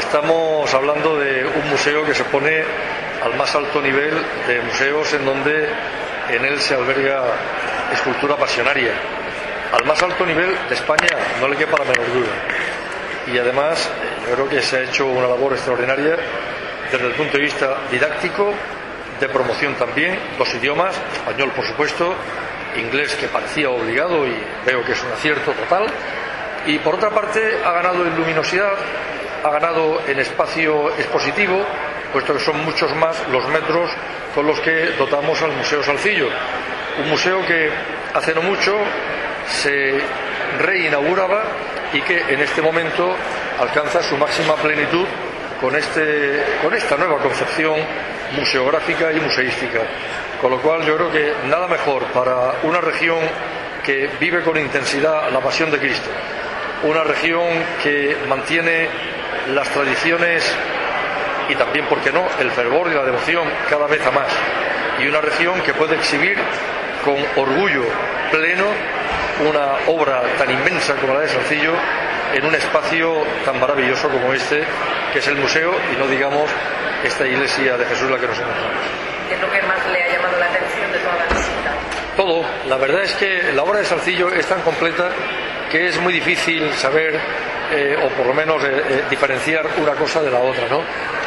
estamos hablando de un museo que se pone al más alto nivel de museos, en donde en él se alberga escultura pasionaria, al más alto nivel de España, no le quepa la menor duda. Y además yo creo que se ha hecho una labor extraordinaria desde el punto de vista didáctico, de promoción también, 2 idiomas, español por supuesto, inglés, que parecía obligado y veo que es un acierto total, y por otra parte ha ganado en luminosidad, ha ganado en espacio expositivo, puesto que son muchos más los metros con los que dotamos al Museo Salcillo, un museo que hace no mucho se reinauguraba y que en este momento alcanza su máxima plenitud con esta nueva concepción museográfica y museística. Con lo cual yo creo que nada mejor para una región que vive con intensidad la pasión de Cristo, una región que mantiene las tradiciones y también, ¿por qué no?, el fervor y la devoción cada vez a más, y una región que puede exhibir con orgullo pleno una obra tan inmensa como la de Salcillo en un espacio tan maravilloso como este, que es el museo, y no digamos esta iglesia de Jesús en la que nos encontramos. ¿Qué es lo que más le ha llamado la atención de toda la visita? Todo. La verdad es que la obra de Salcillo es tan completa que es muy difícil saber, o por lo menos diferenciar una cosa de la otra, ¿no?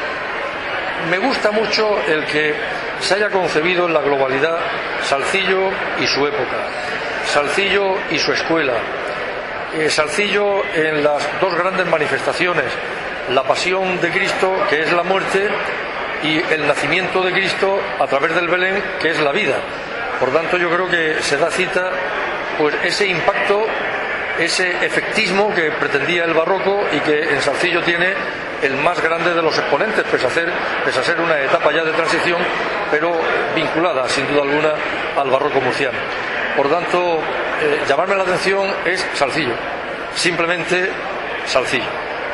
Me gusta mucho el que se haya concebido en la globalidad Salcillo y su época, Salcillo y su escuela, Salcillo en las 2 grandes manifestaciones, la pasión de Cristo, que es la muerte, y el nacimiento de Cristo a través del Belén, que es la vida. Por tanto, yo creo que se da cita pues ese impacto, ese efectismo que pretendía el barroco y que en Salcillo tiene el más grande de los exponentes, pese a ser una etapa ya de transición, pero vinculada sin duda alguna al barroco murciano. Por tanto, llamarme la atención es Salcillo, simplemente Salcillo.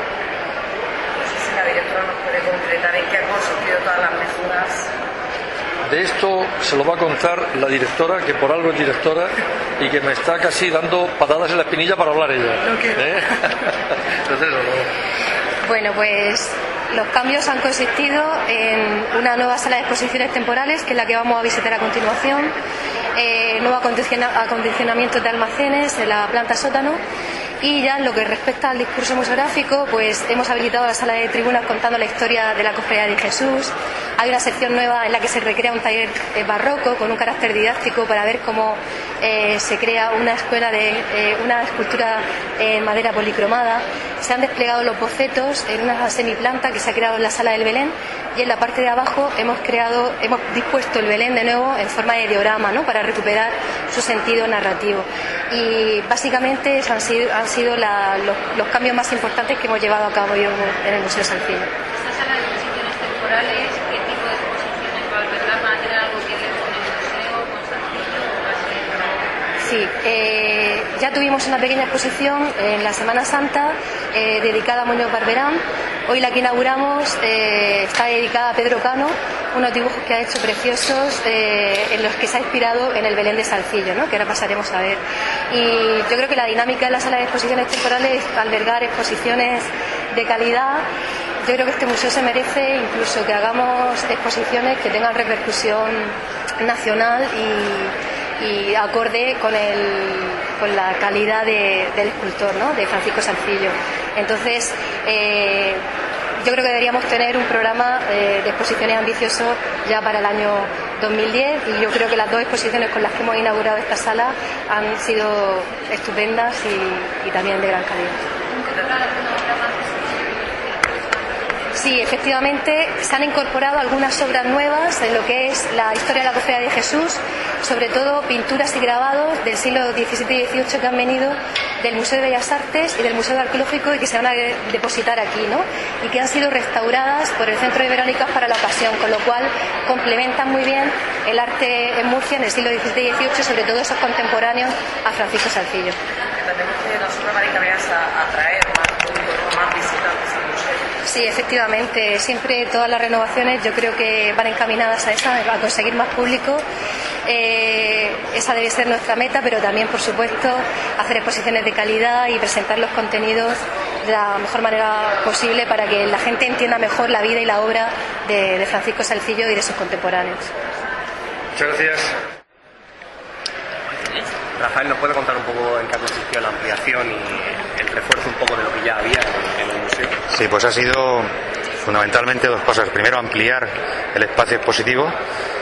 No sé si la directora nos puede concretar en qué ha consistido todas las mejoras. De esto se lo va a contar la directora, que por algo es directora y que me está casi dando patadas en la espinilla para hablar ella. Entonces, Bueno, pues los cambios han consistido en una nueva sala de exposiciones temporales, que es la que vamos a visitar a continuación, nuevo acondicionamiento de almacenes en la planta sótano, y ya en lo que respecta al discurso museográfico, pues hemos habilitado la sala de tribunas contando la historia de la Cofradía de Jesús. Hay una sección nueva en la que se recrea un taller barroco con un carácter didáctico para ver cómo se crea una una escultura en madera policromada. Se han desplegado los bocetos en una semiplanta que se ha creado en la sala del Belén, y en la parte de abajo hemos dispuesto el Belén de nuevo en forma de diorama, ¿no?, para recuperar su sentido narrativo. Y básicamente esos han sido los cambios más importantes que hemos llevado a cabo en el Museo Salcillo. ¿Esta sala de exposiciones temporales, qué tipo de exposiciones va a albergar? ¿Van a tener algo que ver con el museo, con Salcillo? Sí, ya tuvimos una pequeña exposición en la Semana Santa dedicada a Muñoz Barberán. Hoy la que inauguramos está dedicada a Pedro Cano, unos dibujos que ha hecho preciosos en los que se ha inspirado en el Belén de Salcillo, ¿no?, que ahora pasaremos a ver. Y yo creo que la dinámica de la sala de exposiciones temporales es albergar exposiciones de calidad. Yo creo que este museo se merece incluso que hagamos exposiciones que tengan repercusión nacional y acorde con la calidad del escultor, ¿no?, de Francisco Salcillo. Entonces, yo creo que deberíamos tener un programa de exposiciones ambicioso ya para el año 2010, y yo creo que las 2 exposiciones con las que hemos inaugurado esta sala han sido estupendas y también de gran calidad. Sí, efectivamente, se han incorporado algunas obras nuevas en lo que es la historia de la Cofradía de Jesús, sobre todo pinturas y grabados del siglo XVII y XVIII que han venido del Museo de Bellas Artes y del Museo Arqueológico y que se van a depositar aquí, ¿no?, y que han sido restauradas por el Centro de Verónicas para la ocasión, con lo cual complementan muy bien el arte en Murcia en el siglo XVII y XVIII, sobre todo esos contemporáneos a Francisco Salcillo. Que también nosotros, Marica, veas a atraer más público, más visitantes al museo. Sí, efectivamente. Siempre todas las renovaciones yo creo que van encaminadas a esa, a conseguir más público. Esa debe ser nuestra meta, pero también, por supuesto, hacer exposiciones de calidad y presentar los contenidos de la mejor manera posible para que la gente entienda mejor la vida y la obra de Francisco Salcillo y de sus contemporáneos. Muchas gracias. Rafael, ¿nos puede contar un poco en qué consistió la ampliación y el refuerzo un poco de lo que ya había en el museo? Sí, pues ha sido fundamentalmente dos cosas. Primero, ampliar el espacio expositivo,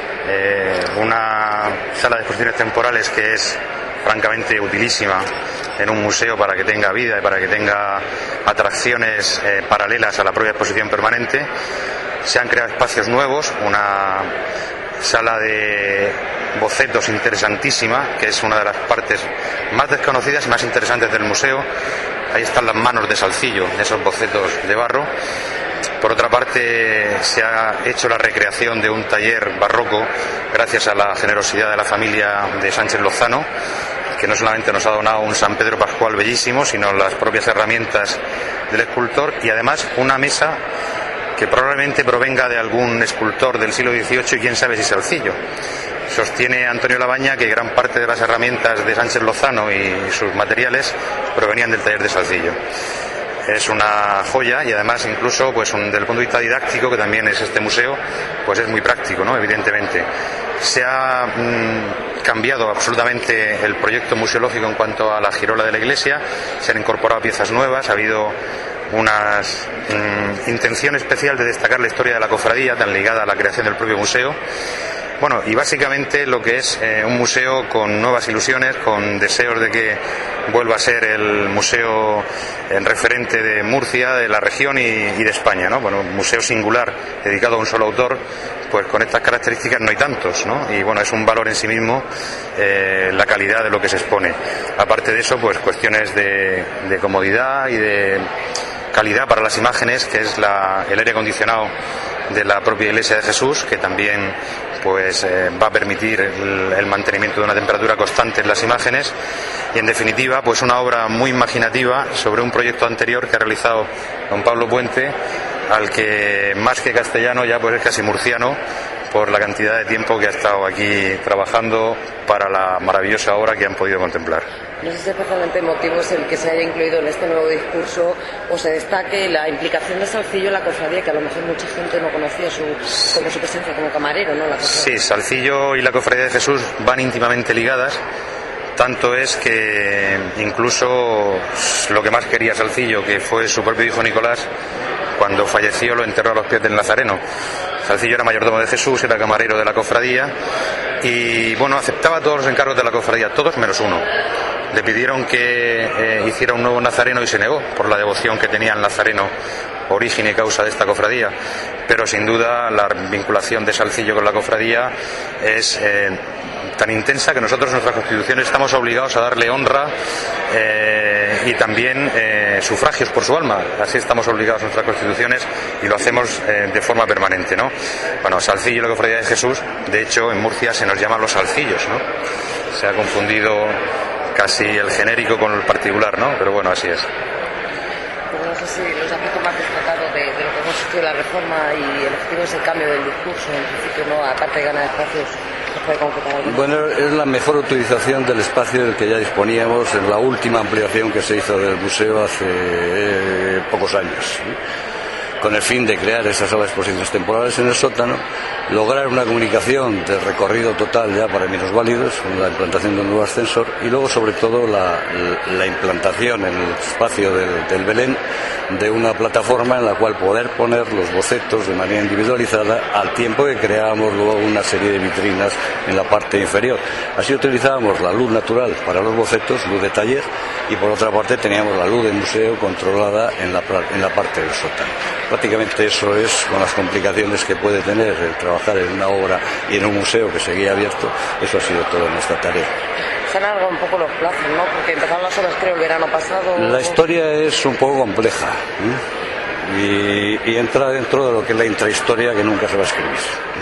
una sala de exposiciones temporales que es francamente utilísima en un museo para que tenga vida y para que tenga atracciones paralelas a la propia exposición permanente. Se han creado espacios nuevos, una sala de bocetos interesantísima, que es una de las partes más desconocidas y más interesantes del museo. Ahí están las manos de Salcillo, esos bocetos de barro. Por otra parte, se ha hecho la recreación de un taller barroco gracias a la generosidad de la familia de Sánchez Lozano, que no solamente nos ha donado un San Pedro Pascual bellísimo, sino las propias herramientas del escultor, y además una mesa que probablemente provenga de algún escultor del siglo XVIII y quién sabe si Salcillo. Sostiene Antonio Labaña que gran parte de las herramientas de Sánchez Lozano y sus materiales provenían del taller de Salcillo. Es una joya y además incluso pues desde el punto de vista didáctico, que también es este museo, pues es muy práctico, ¿no? Evidentemente. Se ha cambiado absolutamente el proyecto museológico en cuanto a la girola de la iglesia, se han incorporado piezas nuevas, ha habido una intención especial de destacar la historia de la cofradía, tan ligada a la creación del propio museo. Bueno, y básicamente lo que es un museo con nuevas ilusiones, con deseos de que vuelva a ser el museo referente de Murcia, de la región y de España, ¿no? Bueno, un museo singular, dedicado a un solo autor, pues con estas características no hay tantos, ¿no? Y bueno, es un valor en sí mismo la calidad de lo que se expone. Aparte de eso, pues cuestiones de comodidad y de calidad para las imágenes, que es el aire acondicionado de la propia Iglesia de Jesús, que también pues va a permitir el mantenimiento de una temperatura constante en las imágenes, y en definitiva pues una obra muy imaginativa sobre un proyecto anterior que ha realizado don Pablo Puente, al que más que castellano ya pues es casi murciano, por la cantidad de tiempo que ha estado aquí trabajando para la maravillosa obra que han podido contemplar. No sé si especialmente el motivo es el que se haya incluido en este nuevo discurso o se destaque la implicación de Salcillo en la cofradía, que a lo mejor mucha gente no conocía como su presencia como camarero, ¿no? Sí, Salcillo y la Cofradía de Jesús van íntimamente ligadas. Tanto es que incluso lo que más quería Salcillo, que fue su propio hijo Nicolás, cuando falleció lo enterró a los pies del Nazareno. Salcillo era mayordomo de Jesús, era camarero de la cofradía y bueno, aceptaba todos los encargos de la cofradía, todos menos uno. Le pidieron que hiciera un nuevo nazareno y se negó por la devoción que tenía el nazareno, origen y causa de esta cofradía. Pero sin duda la vinculación de Salcillo con la cofradía es tan intensa que nosotros en nuestras constituciones estamos obligados a darle honra y también sufragios por su alma. Así estamos obligados en nuestras constituciones y lo hacemos de forma permanente, ¿no? Bueno, Salcillo y la Cofradía de Jesús, de hecho en Murcia se nos llaman los Salcillos, ¿no? Se ha confundido casi el genérico con el particular, ¿no? Pero bueno, así es. No sé si los aspectos más destacados de lo que consistió la reforma y el objetivo es el cambio del discurso, en principio, ¿no? Aparte de ganar espacios, ¿se puede concretar algo? Bueno, es la mejor utilización del espacio del que ya disponíamos en la última ampliación que se hizo del museo hace pocos años, con el fin de crear esas salas de exposiciones temporales en el sótano, lograr una comunicación de recorrido total ya para minusválidos, con la implantación de un nuevo ascensor, y luego sobre todo la implantación en el espacio del Belén de una plataforma en la cual poder poner los bocetos de manera individualizada, al tiempo que creábamos luego una serie de vitrinas en la parte inferior. Así utilizábamos la luz natural para los bocetos, luz de taller, y por otra parte teníamos la luz del museo controlada en la parte del sótano. Prácticamente eso es, con las complicaciones que puede tener el trabajar en una obra y en un museo que seguía abierto, eso ha sido toda nuestra tarea. Se han alargado un poco los plazos, ¿no? Porque empezaron las obras, creo, el verano pasado. La historia es un poco compleja y entra dentro de lo que es la intrahistoria que nunca se va a escribir.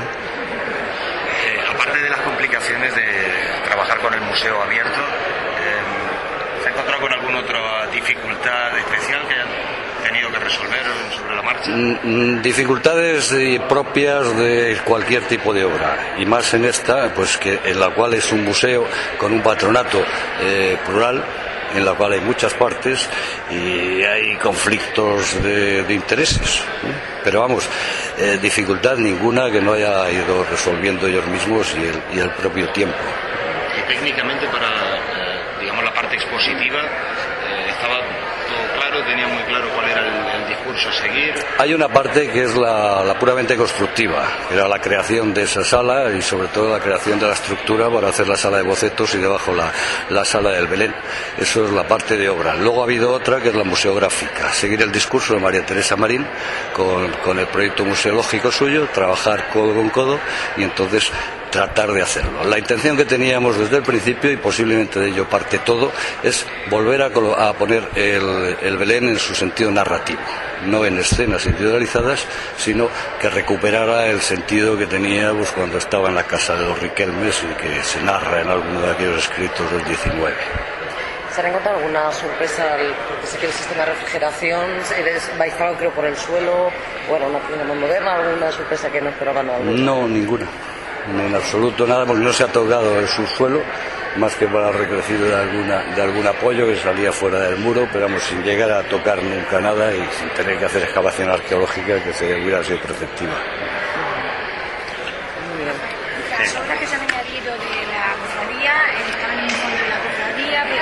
Aparte de las complicaciones de trabajar con el museo abierto, ¿se ha encontrado con alguna otra dificultad especial que tenido que resolver sobre la marcha? Dificultades propias de cualquier tipo de obra, y más en esta, pues que en la cual es un museo con un patronato plural, en la cual hay muchas partes y hay conflictos de intereses. Pero vamos, dificultad ninguna que no haya ido resolviendo ellos mismos y el propio tiempo. Y técnicamente para, digamos, la parte expositiva, estaba todo claro, tenía muy claro cuál era el discurso a seguir. Hay una parte que es la puramente constructiva, que era la creación de esa sala y sobre todo la creación de la estructura para hacer la sala de bocetos y debajo la sala del Belén. Eso es la parte de obra. Luego ha habido otra que es la museográfica, seguir el discurso de María Teresa Marín con el proyecto museológico suyo, trabajar codo con codo y entonces tratar de hacerlo. La intención que teníamos desde el principio, y posiblemente de ello parte todo, es volver a poner el Belén en su sentido narrativo, no en escenas individualizadas, sino que recuperara el sentido que teníamos cuando estaba en la casa de los Riquelmes y que se narra en alguno de aquellos escritos del 19. ¿Se han encontrado alguna sorpresa? Porque sé que el sistema de refrigeración vais creo por el suelo, bueno, una cocina más moderna, ¿alguna sorpresa que no esperaban? No, ninguna. En absoluto nada, porque no se ha tocado el subsuelo, más que para recrecir de algún apoyo que salía fuera del muro, pero vamos, sin llegar a tocar nunca nada y sin tener que hacer excavación arqueológica que hubiera sido preceptiva. Muy bien. Las obras que se han añadido de la cofradía estaban en fondo de la cofradía, pero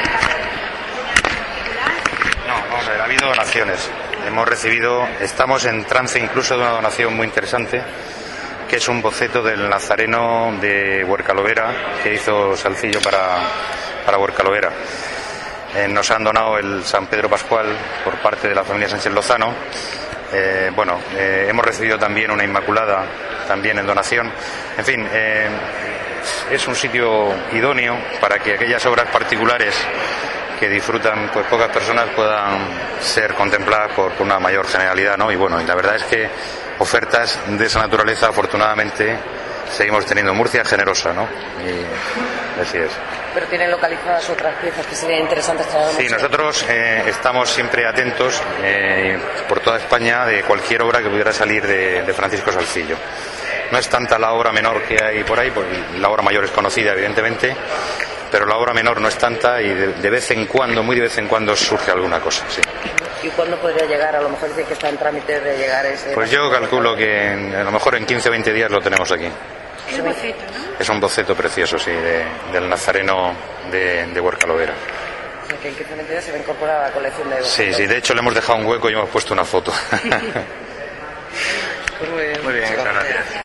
No, vamos a ver, ha habido donaciones. Estamos en trance incluso de una donación muy interesante, que es un boceto del Nazareno de Huercalovera que hizo Salcillo para Huercalovera. Nos han donado el San Pedro Pascual por parte de la familia Sánchez Lozano. Hemos recibido también una Inmaculada, también en donación. En fin, es un sitio idóneo para que aquellas obras particulares que disfrutan pues pocas personas puedan ser contempladas por una mayor generalidad, ¿no? Y la verdad es que ofertas de esa naturaleza, afortunadamente, seguimos teniendo. Murcia generosa, ¿no? Y así es. Pero tienen localizadas otras piezas que serían interesantes traer. Sí, nosotros estamos siempre atentos por toda España de cualquier obra que pudiera salir de Francisco Salcillo. No es tanta la obra menor que hay por ahí, porque la obra mayor es conocida, evidentemente, pero la obra menor no es tanta y de vez en cuando, muy de vez en cuando, surge alguna cosa, sí. ¿Y cuándo podría llegar? A lo mejor dice que está en trámite de llegar ese... Pues yo calculo que a lo mejor en 15 o 20 días lo tenemos aquí. es boceto, ¿no? Es un boceto precioso, sí, del Nazareno de Huercalovera. O sea, que en 15 o 20 días se va a incorporar a la colección de... Sí, de hecho le hemos dejado un hueco y hemos puesto una foto. Pues muy bien. Muy bien, muchas gracias.